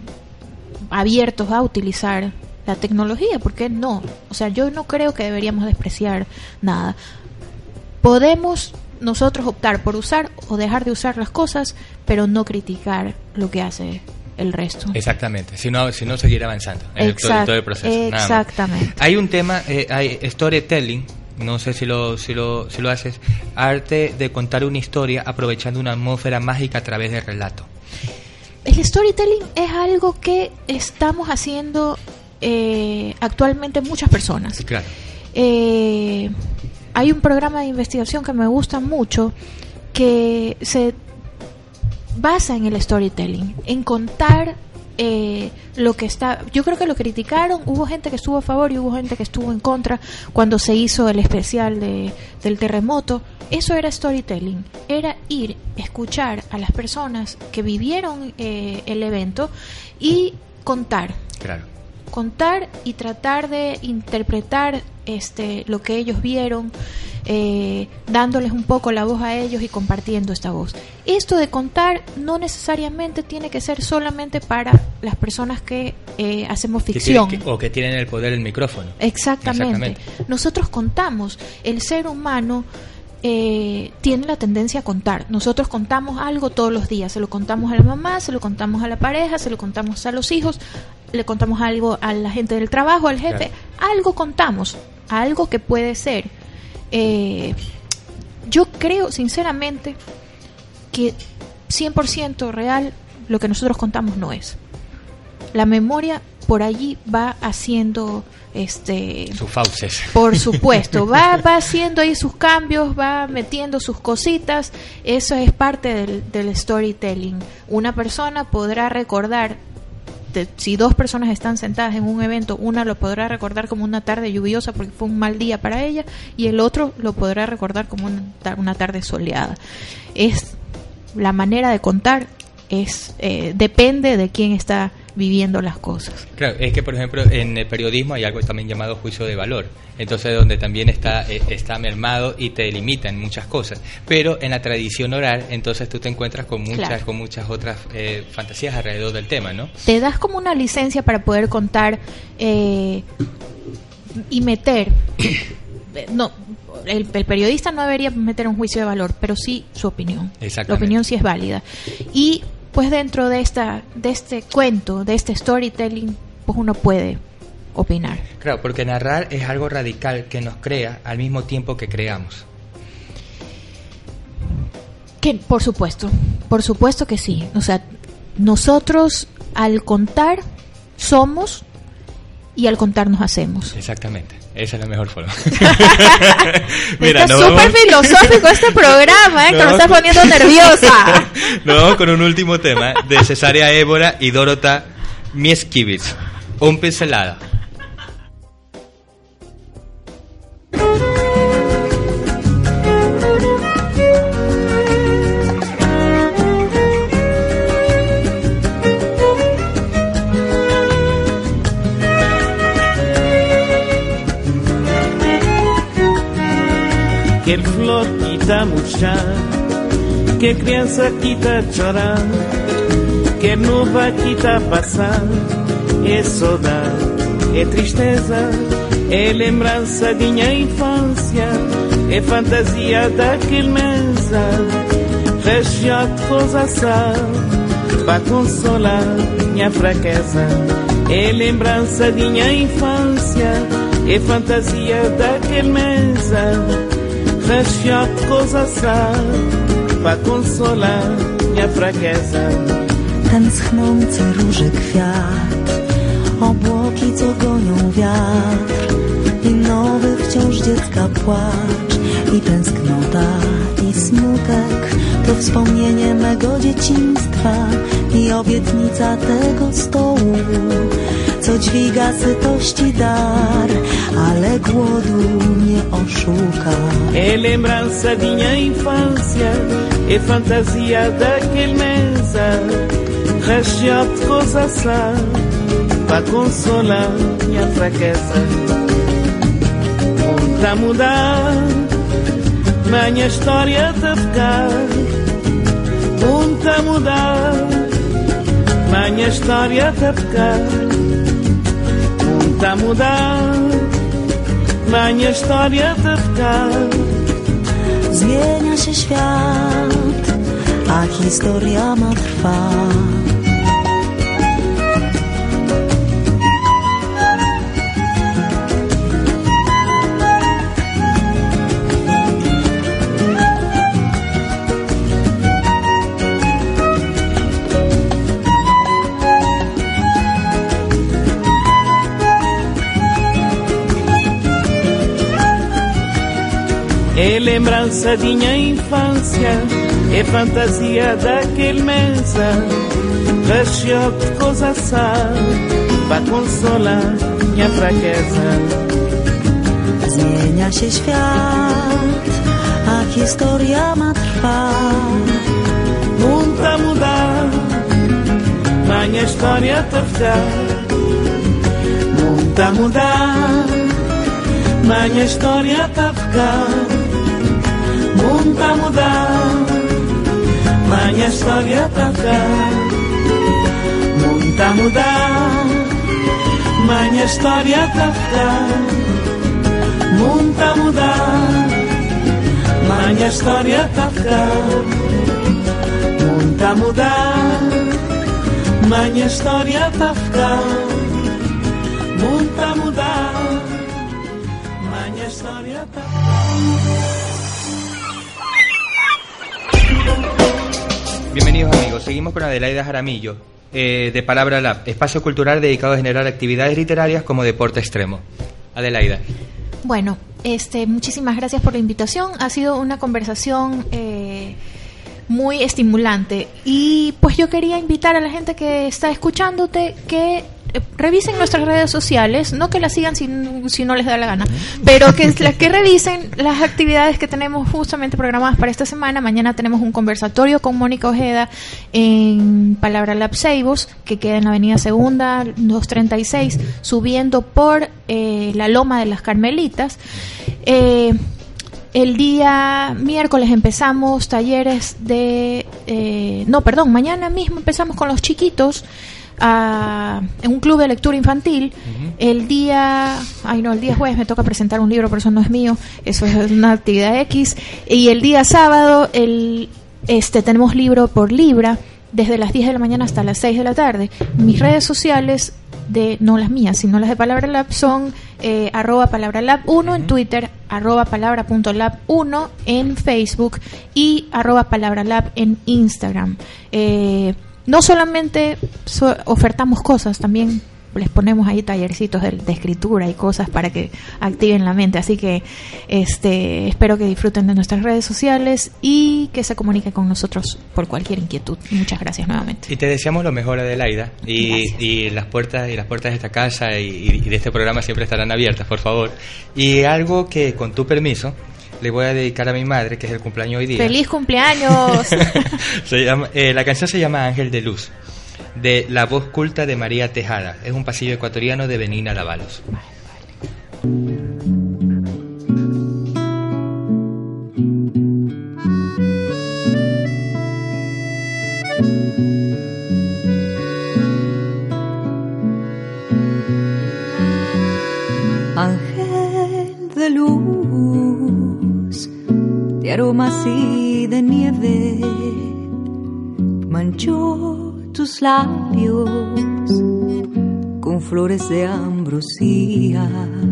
abiertos a utilizar la tecnología, ¿por qué no? O sea, yo no creo que deberíamos despreciar nada. Podemos nosotros optar por usar o dejar de usar las cosas, pero no criticar lo que hace el resto. Exactamente, si no, si no seguir avanzando en Exact- el, todo, todo el proceso. Exactamente. Hay un tema, eh, hay storytelling. No sé si lo, si lo si lo haces, arte de contar una historia aprovechando una atmósfera mágica a través del relato. El storytelling es algo que estamos haciendo eh, actualmente muchas personas. Claro. Eh, hay un programa de investigación que me gusta mucho que se basa en el storytelling, en contar Eh, lo que está, yo creo que lo criticaron, hubo gente que estuvo a favor y hubo gente que estuvo en contra cuando se hizo el especial de, del terremoto. Eso era storytelling, era ir, escuchar a las personas que vivieron eh, el evento y contar. Claro. Contar y tratar de interpretar este lo que ellos vieron, eh, dándoles un poco la voz a ellos y compartiendo esta voz. Esto de contar no necesariamente tiene que ser solamente para las personas que eh, hacemos ficción. Que, que, o que tienen el poder del micrófono. Exactamente. Exactamente. Nosotros contamos, el ser humano Eh, tiene la tendencia a contar. Nosotros contamos algo todos los días. Se lo contamos a la mamá, se lo contamos a la pareja, se lo contamos a los hijos, le contamos algo a la gente del trabajo, al jefe. Claro. Algo contamos, algo que puede ser. Eh, yo creo sinceramente que cien por ciento real lo que nosotros contamos no es. La memoria por allí va haciendo este sus fauces. Por supuesto, va va haciendo ahí sus cambios, va metiendo sus cositas. Eso es parte del, del storytelling. Una persona podrá recordar, de, si dos personas están sentadas en un evento, una lo podrá recordar como una tarde lluviosa porque fue un mal día para ella, y el otro lo podrá recordar como una, una tarde soleada. Es la manera de contar, es eh, depende de quién está viviendo las cosas. Claro, es que por ejemplo en el periodismo hay algo también llamado juicio de valor, entonces donde también está eh, está mermado y te limitan muchas cosas, pero en la tradición oral entonces tú te encuentras con muchas claro. con muchas otras eh, fantasías alrededor del tema, ¿no? Te das como una licencia para poder contar eh, y meter no el, el periodista no debería meter un juicio de valor, pero sí su opinión. La opinión sí es válida. Y pues dentro de esta de este cuento, de este storytelling, pues uno puede opinar. Claro, porque narrar es algo radical que nos crea al mismo tiempo que creamos. Que por supuesto, por supuesto que sí. O sea, nosotros al contar somos y al contar nos hacemos. Exactamente. Esa es la mejor forma. Mira, está súper vamos... filosófico este programa, ¿eh? Que me está poniendo nerviosa. Nos vamos con un último tema de Cesárea Évora y Dorota Mieskiewicz, un pincelada. Que flor que tá murchar, que criança que tá chorar, que nuvem que tá passar, é saudade, é tristeza, é lembrança de minha infância, é fantasia daquele mesa, região de coisa sal, para consolar minha fraqueza, é lembrança de minha infância, é fantasia daquele mesa. Recheado de coisa sal, pra consolar minha fraqueza. Ten schnący róży kwiat, obłoki co gonią wiatr i nowy wciąż dziecka płacz i tęsknota i smutek to wspomnienie mego dzieciństwa i obietnica tego stołu, co dźwiga sytości dar, ale głodu nie oszuka. É lembrança de minha infância, é fantasia daquele mesa, recheado de coisa sal, pra consolar minha fraqueza. Pra mudar, minha história de ficar, pra mudar, minha história de ficar. Pra mudar, minha história de ficar. Zmienia się świat, a historia ma trwać. É lembrança de minha infância, é fantasia daquele mesa, recheado de coisa sal, pra consolar minha fraqueza. Zmienia się świat, a historia ma trwać. Muita mudar, minha história te ficar. Muita mudar, minha história te ficar. Muita mudar, minha história tá ficar. Muita mudar, minha história tá ficar. Muita mudar, minha história tá ficar. Muita mudar, minha história tá ficar. Muita mudar, minha história tá ficar. Bienvenidos amigos, seguimos con Adelaida Jaramillo, eh, de Palabra Lab, espacio cultural dedicado a generar actividades literarias como deporte extremo. Adelaida. Bueno, este, muchísimas gracias por la invitación, ha sido una conversación eh, muy estimulante y pues yo quería invitar a la gente que está escuchándote que revisen nuestras redes sociales, no que las sigan si, si no les da la gana, pero que, que revisen las actividades que tenemos justamente programadas para esta semana. Mañana tenemos un conversatorio con Mónica Ojeda en Palabra Lab Seibos, que queda en la avenida Segunda, doscientos treinta y seis, subiendo por eh, la Loma de las Carmelitas. Eh, El día miércoles empezamos talleres de... Eh, no, perdón, mañana mismo empezamos con los chiquitos a, en un club de lectura infantil. Uh-huh. El día... Ay, no, el día jueves me toca presentar un libro, pero eso no es mío. Eso es una actividad X. Y el día sábado el, este tenemos libro por libra desde las diez de la mañana hasta las seis de la tarde. Mis redes sociales... de no las mías, sino las de Palabra Lab son eh, arroba Palabra Lab uno en Twitter, arroba palabra punto lab uno en Facebook y arroba Palabra Lab en Instagram. Eh, no solamente so- ofertamos cosas, también les ponemos ahí tallercitos de, de escritura y cosas para que activen la mente. Así que este espero que disfruten de nuestras redes sociales y que se comuniquen con nosotros por cualquier inquietud. Muchas gracias nuevamente. Y te deseamos lo mejor, Adelaida, y, y las puertas y las puertas de esta casa y, y de este programa siempre estarán abiertas, por favor. Y algo que, con tu permiso, le voy a dedicar a mi madre, que es el cumpleaños hoy día. ¡Feliz cumpleaños! se llama, eh, la canción se llama Ángel de Luz, de La Voz Culta de María Tejada. Es un pasillo ecuatoriano de Benina Dávalos. Vale, vale. Ángel de luz, de aromas y de nieve, manchó tus labios con flores de ambrosía.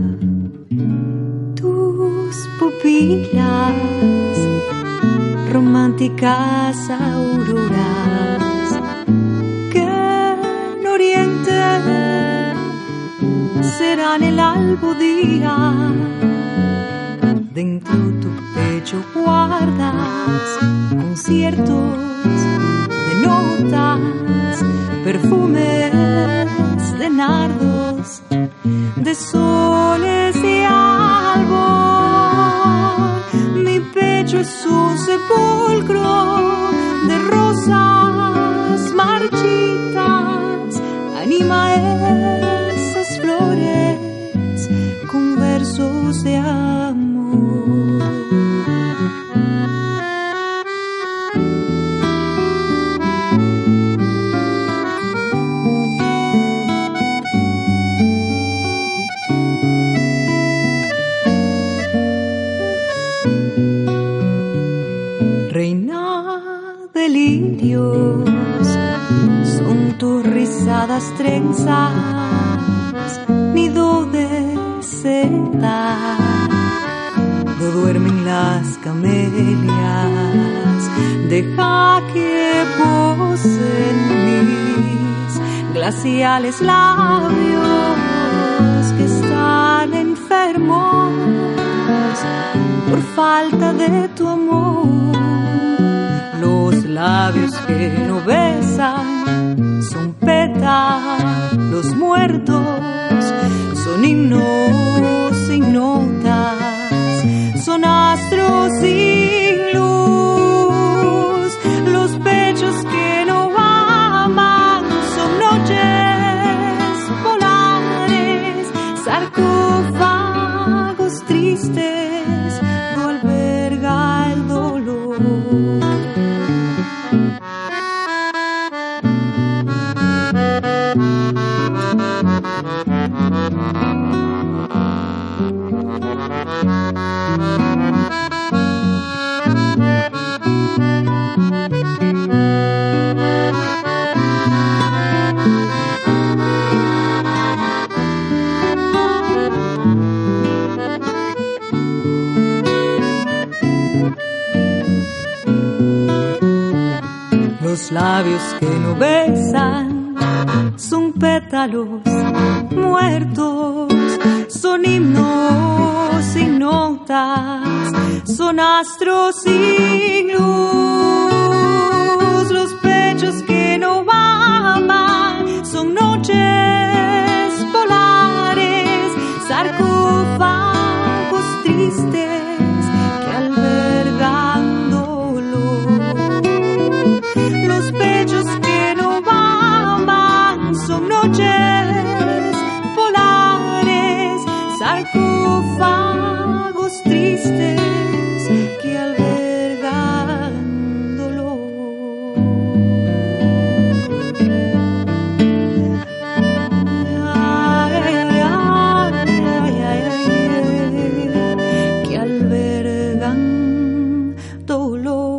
Tus pupilas, románticas auroras, que en oriente serán el albo día. Dentro tu pecho guardas conciertos de notas, perfumes de nardos, de soles y albor. Mi pecho es un sepulcro de rosas marchitas, anima esas flores con versos de amor. Lirios son tus rizadas trenzas, nido de seda, do duermen las camelias. Deja que posen mis glaciales labios que están enfermos por falta de tu amor. Los labios que no besan son pétalos muertos, son himnos sin notas, son astros sin luz. Los pechos que no aman son noches polares, sarcófagos tristes, no alberga el dolor. Los labios que no besan son pétalos muertos, son himnos sin notas, son astros sin luz. Los pechos que no aman son noches polares, sarcófagos tristes que albergan dolor. Los pechos que no aman son noches polares, sarcófagos tristes que albergan dolor. Ay, ay, ay, ay, que albergan dolor.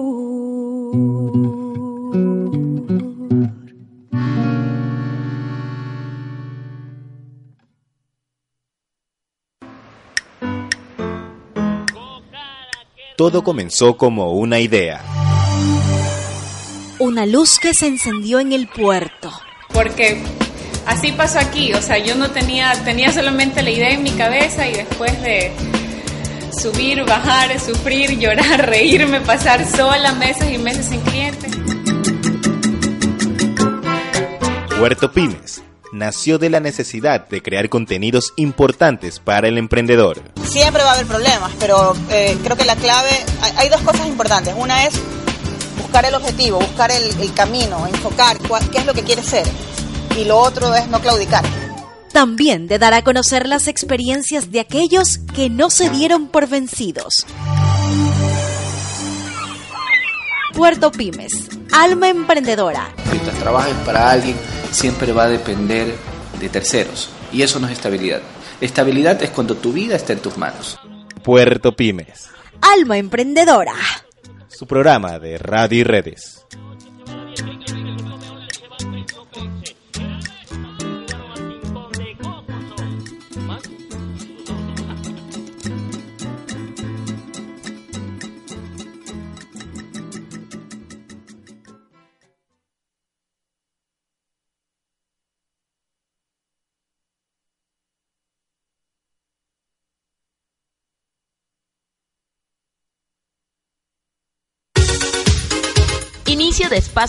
Todo comenzó como una idea. Una luz que se encendió en el puerto. Porque así pasó aquí, o sea, yo no tenía, tenía solamente la idea en mi cabeza y después de subir, bajar, sufrir, llorar, reírme, pasar sola meses y meses sin clientes. Huerto Pymes nació de la necesidad de crear contenidos importantes para el emprendedor. Siempre va a haber problemas, pero eh, creo que la clave, hay, hay dos cosas importantes. Una es buscar el objetivo, buscar el, el camino, enfocar cuál, qué es lo que quieres ser. Y lo otro es no claudicar. También de dar a conocer las experiencias de aquellos que no se dieron por vencidos. Huerto Pymes, alma emprendedora. Mientras trabajes para alguien, siempre va a depender de terceros. Y eso no es estabilidad. Estabilidad es cuando tu vida está en tus manos. Huerto Pymes, alma emprendedora. Su programa de radio y redes. Inicio de espacio